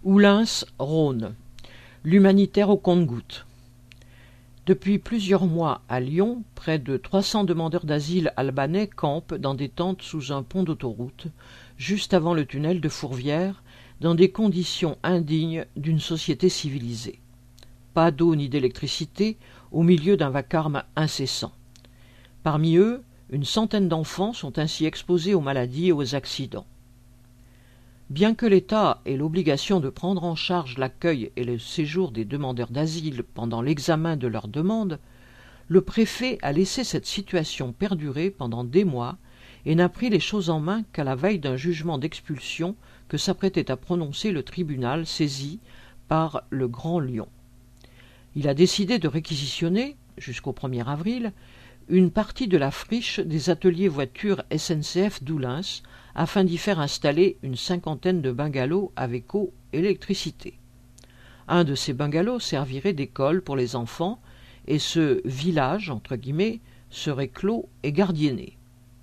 Oullins, Rhône. L'humanitaire au compte-gouttes. Depuis plusieurs mois à Lyon, près de 300 demandeurs d'asile albanais campent dans des tentes sous un pont d'autoroute, juste avant le tunnel de Fourvière, dans des conditions indignes d'une société civilisée. Pas d'eau ni d'électricité, au milieu d'un vacarme incessant. Parmi eux, une centaine d'enfants sont ainsi exposés aux maladies et aux accidents. Bien que l'État ait l'obligation de prendre en charge l'accueil et le séjour des demandeurs d'asile pendant l'examen de leurs demandes, le préfet a laissé cette situation perdurer pendant des mois et n'a pris les choses en main qu'à la veille d'un jugement d'expulsion que s'apprêtait à prononcer le tribunal saisi par le Grand Lyon. Il a décidé de réquisitionner, jusqu'au 1er avril, une partie de la friche des ateliers voitures SNCF d'Oullins afin d'y faire installer une cinquantaine de bungalows avec eau et électricité. Un de ces bungalows servirait d'école pour les enfants et ce « village » entre guillemets serait clos et gardienné.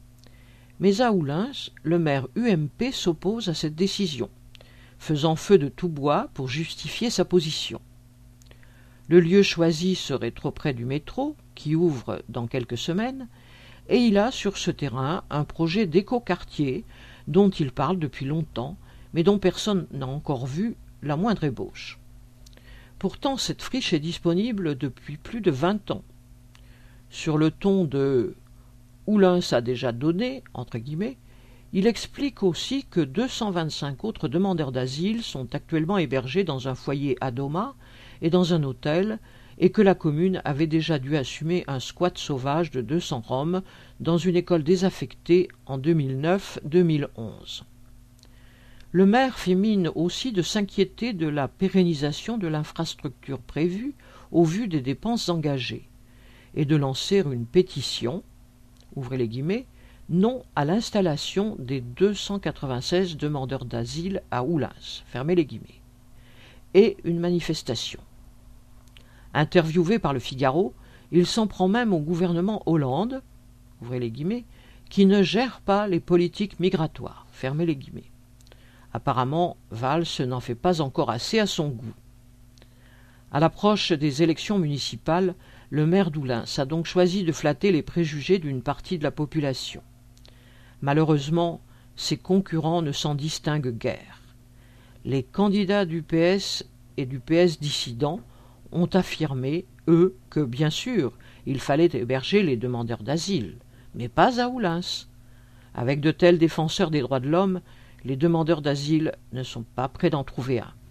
Mais à Oullins, le maire UMP s'oppose à cette décision, faisant feu de tout bois pour justifier sa position. Le lieu choisi serait trop près du métro, qui ouvre dans quelques semaines, et il a sur ce terrain un projet d'écoquartier dont il parle depuis longtemps, mais dont personne n'a encore vu la moindre ébauche. Pourtant, cette friche est disponible depuis plus de 20 ans. Sur le ton de « Oullins a déjà donné », entre guillemets, il explique aussi que 225 autres demandeurs d'asile sont actuellement hébergés dans un foyer à Doma et dans un hôtel, et que la commune avait déjà dû assumer un squat sauvage de 200 Roms dans une école désaffectée en 2009-2011. Le maire fait mine aussi de s'inquiéter de la pérennisation de l'infrastructure prévue au vu des dépenses engagées, et de lancer une pétition, ouvrez les guillemets, non à l'installation des 296 demandeurs d'asile à Oullins, fermez les guillemets, et une manifestation. Interviewé par le Figaro, il s'en prend même au gouvernement Hollande, ouvrez les guillemets, qui ne gère pas les politiques migratoires, fermez les guillemets. Apparemment, Valls n'en fait pas encore assez à son goût. À l'approche des élections municipales, le maire d'Oullins a donc choisi de flatter les préjugés d'une partie de la population. Malheureusement, ses concurrents ne s'en distinguent guère. Les candidats du PS et du PS dissident ont affirmé, eux, que bien sûr, il fallait héberger les demandeurs d'asile, mais pas à Oullins. Avec de tels défenseurs des droits de l'homme, les demandeurs d'asile ne sont pas près d'en trouver un.